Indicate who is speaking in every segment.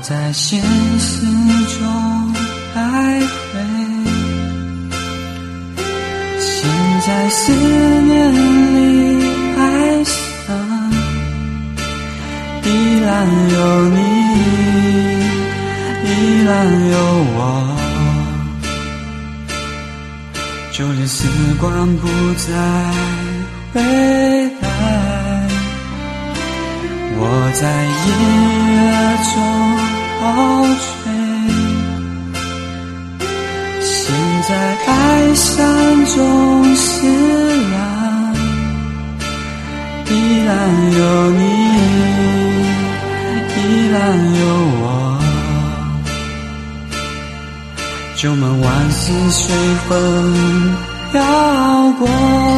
Speaker 1: 在现实中徘徊，心在思念里哀伤，依然有你，依然有我，就连时光不再回来，我在音乐中陶醉，心在哀伤中释然，依然有你，依然有我，就门万事随风飘过。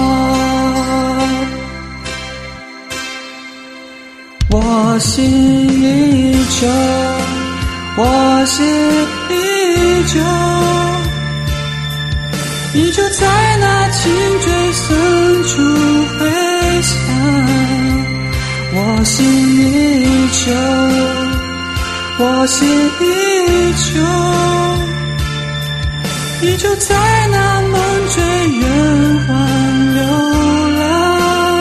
Speaker 1: 我心依旧，我心依旧，依旧在那青翠深处回响。我心依旧，我心依旧，依旧在那梦醉圆环流浪。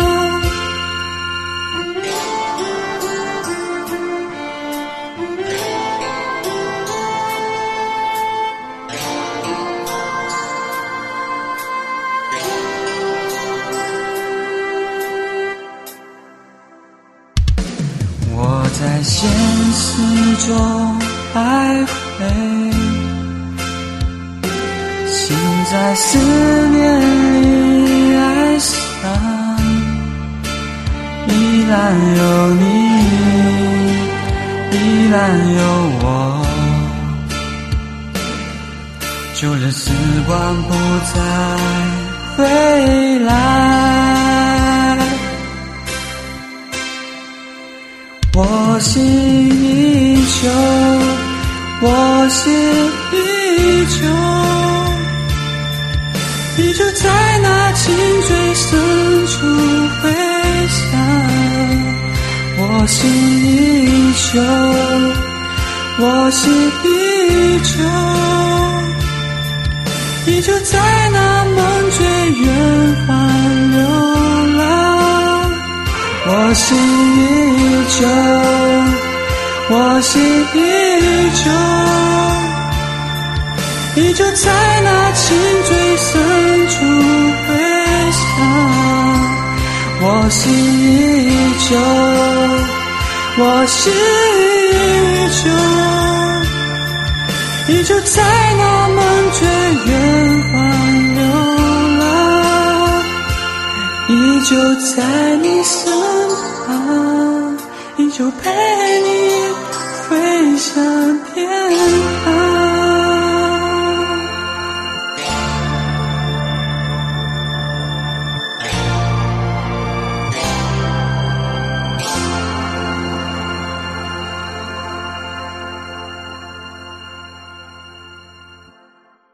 Speaker 1: 我在现实中徘徊，心在思念里哀伤，依然有你，依然有我，就连时光不再回来，我心依旧，我心依旧，依旧在那青翠深处回响。我心依旧，我心依旧，依旧在那梦醉圆环流浪。我心依旧，我心依旧，依旧在那青翠深处回响。我心依旧，我心依旧，依旧在那梦醉圆环流浪，依旧在你身旁，依旧陪你飞向天